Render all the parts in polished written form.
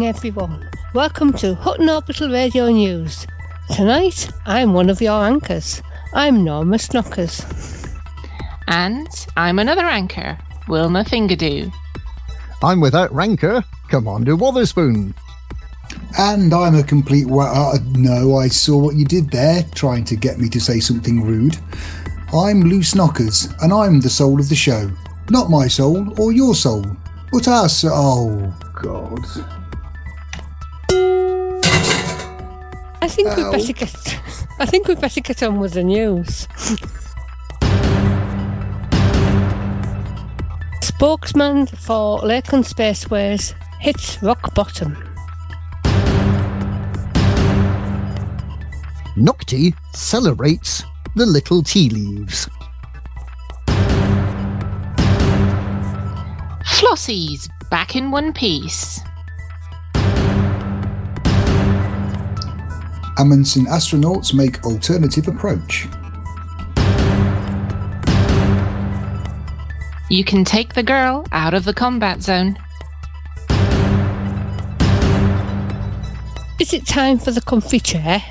evening, everyone. Welcome to Hutton Orbital Radio News. Tonight, I'm one of your anchors. I'm Norma Snockers. And I'm another anchor, Wilma Fingerdew. I'm without rancour, Commander Wotherspoon. And I'm a complete no, I saw what you did there, trying to get me to say something rude. I'm Lou Snockers, and I'm the soul of the show. Not my soul or your soul, but our soul. Oh, God. I think we'd better get on with the news. Spokesman for Lakeland Spaceways hits rock bottom. Nocti celebrates the little tea leaves. Flossie's back in one piece. Amundsen astronauts make alternative approach. You can take the girl out of the combat zone. Is it time for the comfy chair?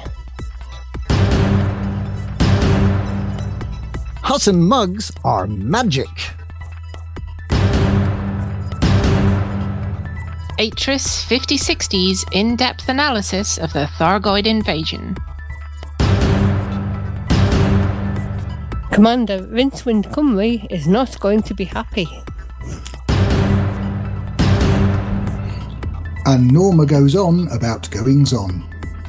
Hutton mugs are magic. Atris 5060's in-depth analysis of the Thargoid invasion. Commander Rincewind Cymru is not going to be happy. And Norma goes on about goings-on.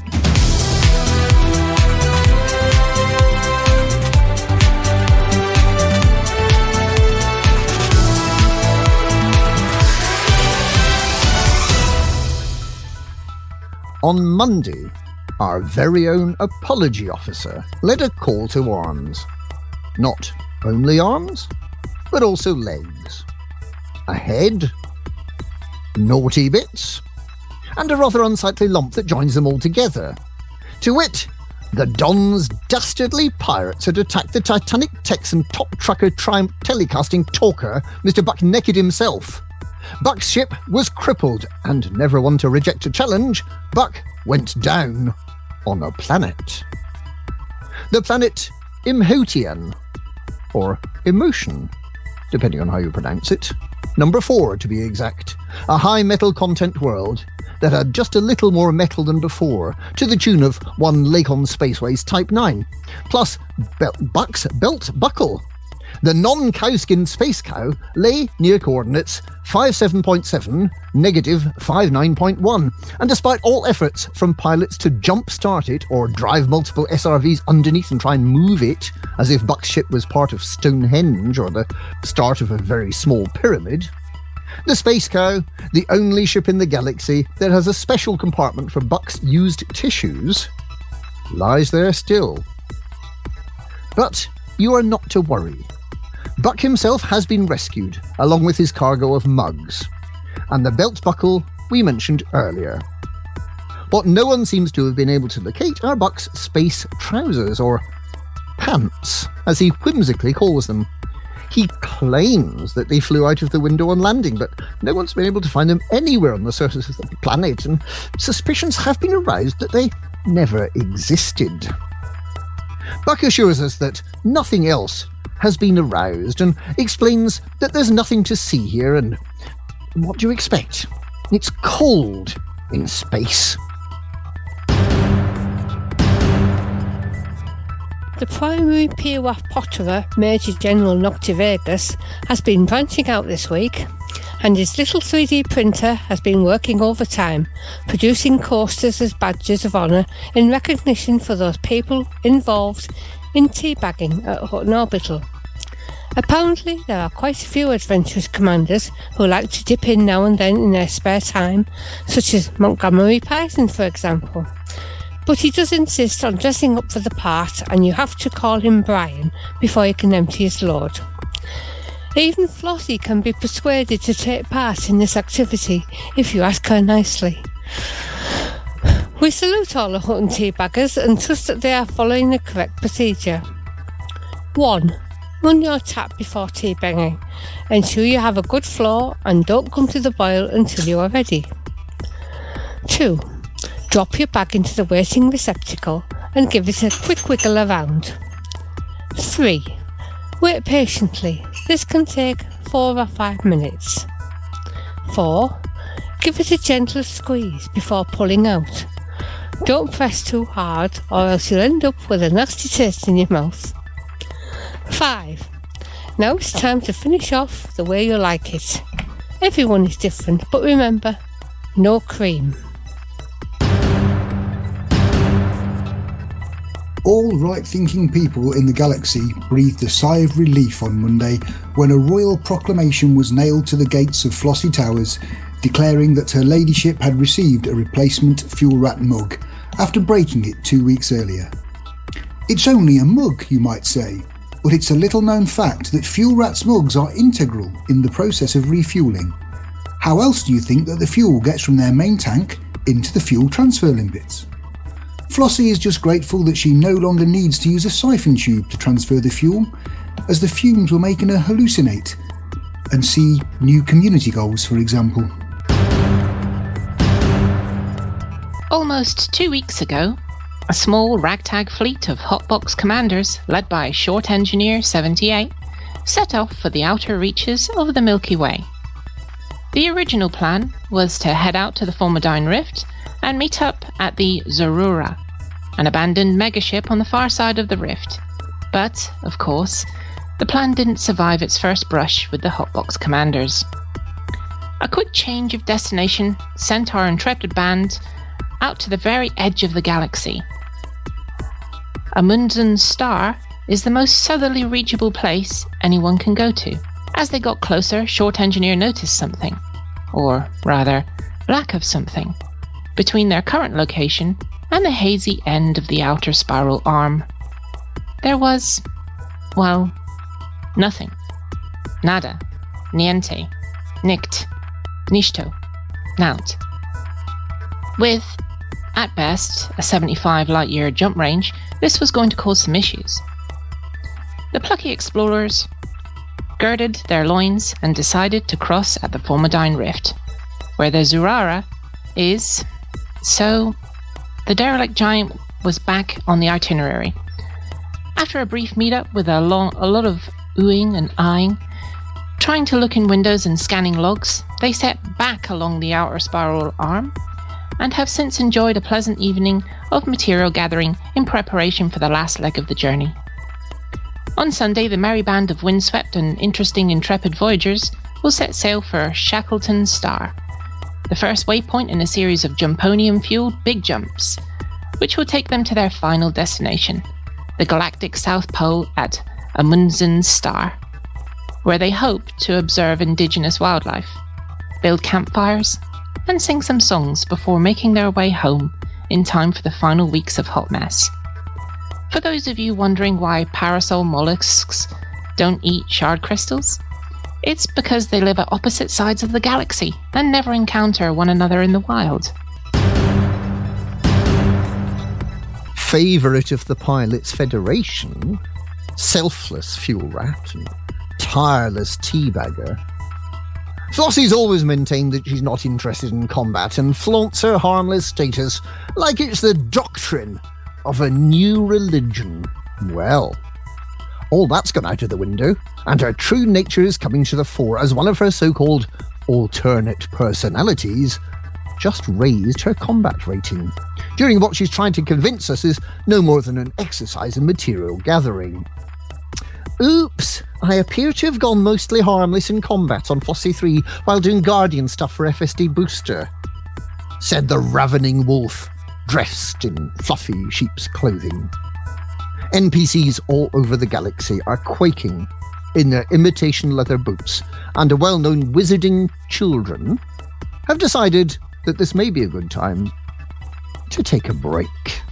On Monday, our very own apology officer led a call to arms. Not only arms, but also legs. A head, naughty bits, and a rather unsightly lump that joins them all together. To wit, the Don's dastardly pirates had attacked the Titanic Texan top trucker Triumph telecasting talker, Mr. Buck Naked himself. Buck's ship was crippled, and never one to reject a challenge, Buck went down on a planet. The planet Imhotep, or Emotion, depending on how you pronounce it. Number 4, to be exact. A high metal content world that had just a little more metal than before, to the tune of one Lakon Spaceways Type 9, plus Buck's belt buckle. The non-cowskin space cow lay near coordinates 57.7, negative 59.1, and despite all efforts from pilots to jump-start it or drive multiple SRVs underneath and try and move it, as if Buck's ship was part of Stonehenge or the start of a very small pyramid, the Space Cow, the only ship in the galaxy that has a special compartment for Buck's used tissues, lies there still. But you are not to worry. Buck himself has been rescued, along with his cargo of mugs, and the belt buckle we mentioned earlier. What no one seems to have been able to locate are Buck's space trousers, or pants, as he whimsically calls them. He claims that they flew out of the window on landing, but no one's been able to find them anywhere on the surface of the planet, and suspicions have been aroused that they never existed. Buck assures us that nothing else has been aroused and explains that there's nothing to see here, and what do you expect? It's cold in space. The primary POF potterer, Major General Nocti Vegas, has been branching out this week, and his little 3D printer has been working overtime, producing coasters as badges of honour in recognition for those people involved in teabagging at Hutton Orbital. Apparently, there are quite a few adventurous commanders who like to dip in now and then in their spare time, such as Montgomery Python, for example. But he does insist on dressing up for the part, and you have to call him Brian before you can empty his load. Even Flossie can be persuaded to take part in this activity if you ask her nicely. We salute all the Hutton teabaggers and trust that they are following the correct procedure. 1. Run your tap before teabagging. Ensure you have a good flow and don't come to the boil until you are ready. 2. Drop your bag into the waiting receptacle and give it a quick wiggle around. 3. Wait patiently. This can take 4 or 5 minutes. 4. Give it a gentle squeeze before pulling out. Don't press too hard or else you'll end up with a nasty taste in your mouth. 5. Now it's time to finish off the way you like it. Everyone is different, but remember, no cream. All right-thinking people in the galaxy breathed a sigh of relief on Monday when a royal proclamation was nailed to the gates of Flossie Towers declaring that Her Ladyship had received a replacement Fuel Rat mug after breaking it 2 weeks earlier. It's only a mug, you might say, but it's a little-known fact that Fuel Rat's mugs are integral in the process of refuelling. How else do you think that the fuel gets from their main tank into the fuel transfer limbits? Flossie is just grateful that she no longer needs to use a siphon tube to transfer the fuel, as the fumes were making her hallucinate and see new community goals, for example. Almost 2 weeks ago, a small ragtag fleet of hotbox commanders, led by Short Engineer 78, set off for the outer reaches of the Milky Way. The original plan was to head out to the Formidine Rift and meet up at the Zarura, an abandoned megaship on the far side of the rift. But, of course, the plan didn't survive its first brush with the hotbox commanders. A quick change of destination sent our intrepid band out to the very edge of the galaxy. Amundsen Star is the most southerly reachable place anyone can go to. As they got closer, Short Engineer noticed something, or rather, lack of something, between their current location and the hazy end of the outer spiral arm. There was, well, nothing. Nada. Niente. Nicht. Nisto. Naught. With, at best, a 75 light-year jump range, this was going to cause some issues. The plucky explorers girded their loins and decided to cross at the Formidine Rift, where the Zurara is. So, the derelict giant was back on the itinerary. After a brief meetup with a lot of oohing and eyeing, trying to look in windows and scanning logs, they set back along the outer spiral arm and have since enjoyed a pleasant evening of material gathering in preparation for the last leg of the journey. On Sunday, the merry band of windswept and interesting intrepid voyagers will set sail for Shackleton Star, the first waypoint in a series of Jumponium-fueled big jumps, which will take them to their final destination, the galactic South Pole at Amundsen Star, where they hope to observe indigenous wildlife, build campfires, and sing some songs before making their way home in time for the final weeks of Hot Mess. For those of you wondering why parasol mollusks don't eat shard crystals, it's because they live at opposite sides of the galaxy and never encounter one another in the wild. Favourite of the Pilots Federation, selfless fuel rat and tireless teabagger, Flossie's always maintained that she's not interested in combat and flaunts her harmless status like it's the doctrine of a new religion. Well, all that's gone out of the window, and her true nature is coming to the fore as one of her so-called alternate personalities just raised her combat rating, during what she's trying to convince us is no more than an exercise in material gathering. Oops, I appear to have gone mostly harmless in combat on Flossie 3 while doing Guardian stuff for FSD Booster, said the ravening wolf, dressed in fluffy sheep's clothing. NPCs all over the galaxy are quaking in their imitation leather boots, and a well-known wizarding children have decided that this may be a good time to take a break.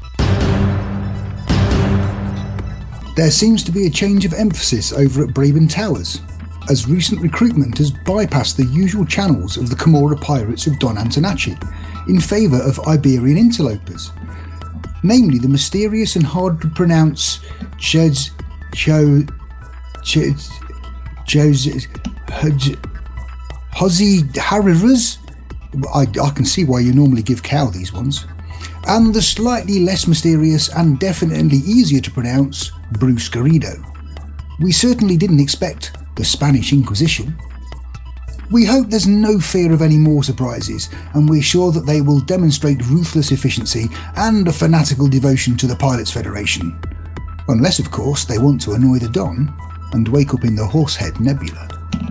There seems to be a change of emphasis over at Brabant Towers, as recent recruitment has bypassed the usual channels of the Camorra pirates of Don Antonacci in favour of Iberian interlopers, namely the mysterious and hard to pronounce Hosi Hariras I can see why you normally give Cal these ones. And the slightly less mysterious and definitely easier to pronounce Bruce Garrido. We certainly didn't expect the Spanish Inquisition. We hope there's no fear of any more surprises, and we're sure that they will demonstrate ruthless efficiency and a fanatical devotion to the Pilots Federation. Unless, of course, they want to annoy the Don and wake up in the Horsehead Nebula.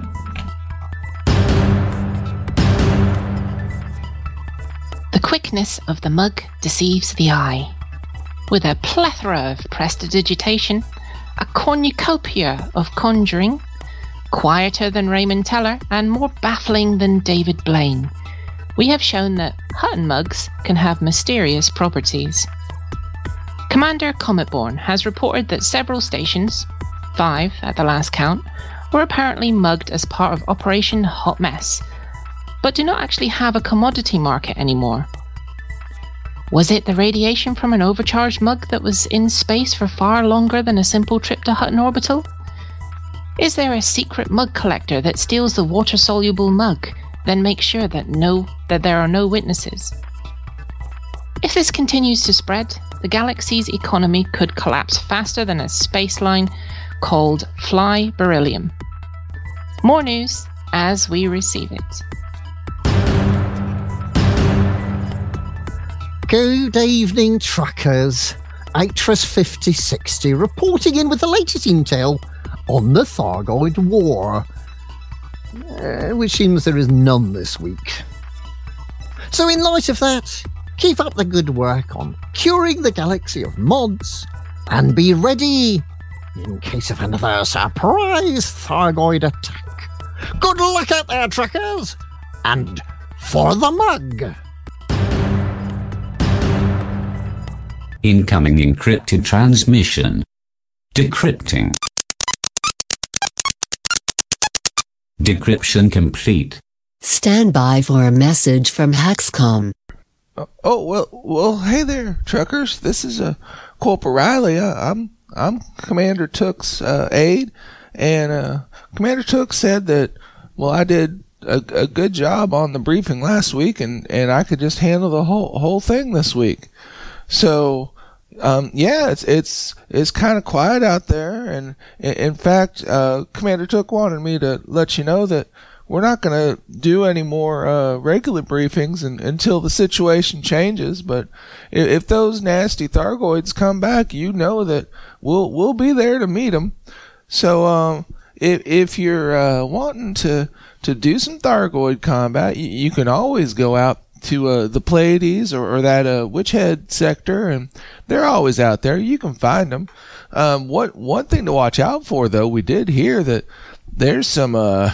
The quickness of the mug deceives the eye. With a plethora of prestidigitation, a cornucopia of conjuring, quieter than Raymond Teller and more baffling than David Blaine, we have shown that Hutton mugs can have mysterious properties. Commander Cometborn has reported that several stations, 5 at the last count, were apparently mugged as part of Operation Hot Mess, but do not actually have a commodity market anymore. Was it the radiation from an overcharged mug that was in space for far longer than a simple trip to Hutton Orbital? Is there a secret mug collector that steals the water-soluble mug, then makes sure that there are no witnesses? If this continues to spread, the galaxy's economy could collapse faster than a space line called Fly Beryllium. More news as we receive it. Good evening, truckers. Actress 5060 reporting in with the latest intel on the Thargoid War, which seems there is none this week. So in light of that, keep up the good work on curing the galaxy of mods, and be ready in case of another surprise Thargoid attack. Good luck out there, truckers, and for the mug! Incoming encrypted transmission. Decrypting. Decryption complete. Stand by for a message from Hexcom. Well, hey there, truckers. This is Corporal Riley. I'm Commander Took's aide, and Commander Took said that, well, I did a good job on the briefing last week, and I could just handle the whole thing this week. So, yeah, it's kind of quiet out there, and in fact, Commander Took wanted me to let you know that we're not going to do any more regular briefings until the situation changes. But if those nasty Thargoids come back, you know that we'll be there to meet them. So if you're wanting to do some Thargoid combat, you can always go out to the Pleiades or that Witchhead sector, and they're always out there. You can find them. One thing to watch out for, though, we did hear that there's some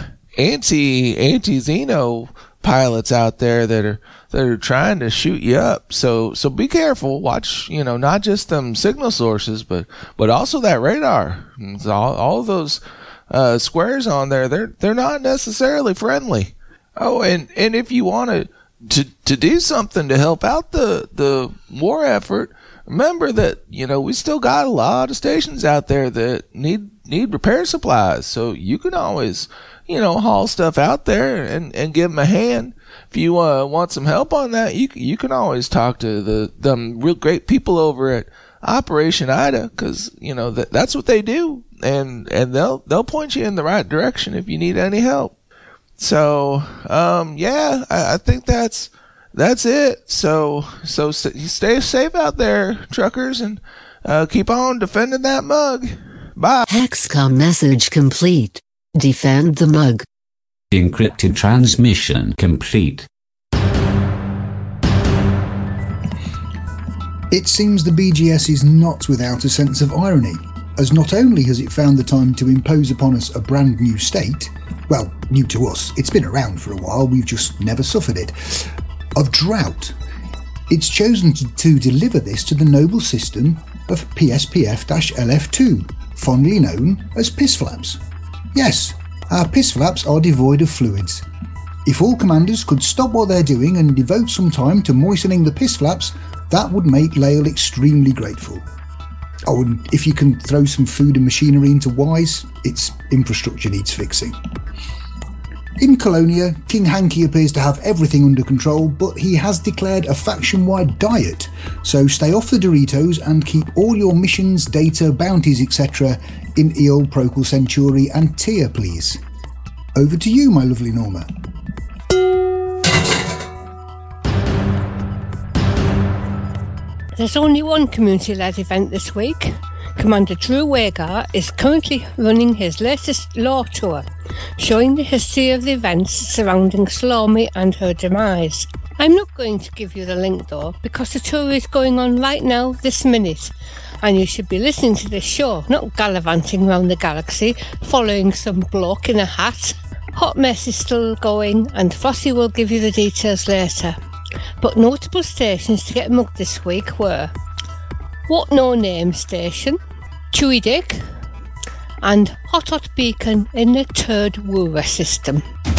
anti-Xeno pilots out there that are trying to shoot you up. So be careful. Watch, not just them signal sources, but also that radar. All of those squares on there, they're not necessarily friendly. Oh, and if you want to do something to help out the war effort, remember that we still got a lot of stations out there that need repair supplies. So you can always haul stuff out there and give them a hand. If you want some help on that, you can always talk to them real great people over at Operation Ida, because that's what they do, and they'll point you in the right direction if you need any help. So yeah, I think that's it. So stay safe out there, truckers, and keep on defending that mug. Bye. Hexcom message complete. Defend the mug. Encrypted transmission complete. It seems the BGS is not without a sense of irony, as not only has it found the time to impose upon us a brand new state, well, new to us, it's been around for a while, we've just never suffered it, of drought. It's chosen to deliver this to the noble system of PSPF-LF2, fondly known as piss flaps. Yes, our piss flaps are devoid of fluids. If all commanders could stop what they're doing and devote some time to moistening the piss flaps, that would make Lael extremely grateful. Oh, and if you can throw some food and machinery into WISE, its infrastructure needs fixing. In Colonia, King Hanky appears to have everything under control, but he has declared a faction-wide diet, so stay off the Doritos and keep all your missions, data, bounties, etc. in Eol, Procul Centauri and Tyr, please. Over to you, my lovely Norma. There's only one community-led event this week. Commander Drew Wagar is currently running his latest lore tour, showing the history of the events surrounding Salome and her demise. I'm not going to give you the link though, because the tour is going on right now, this minute, and you should be listening to this show, not gallivanting around the galaxy, following some bloke in a hat. Hot Mess is still going, and Frosty will give you the details later. But notable stations to get mugged this week were What No Name Station, Chewy Dick, and Hot Beacon in the Turd Wooer system.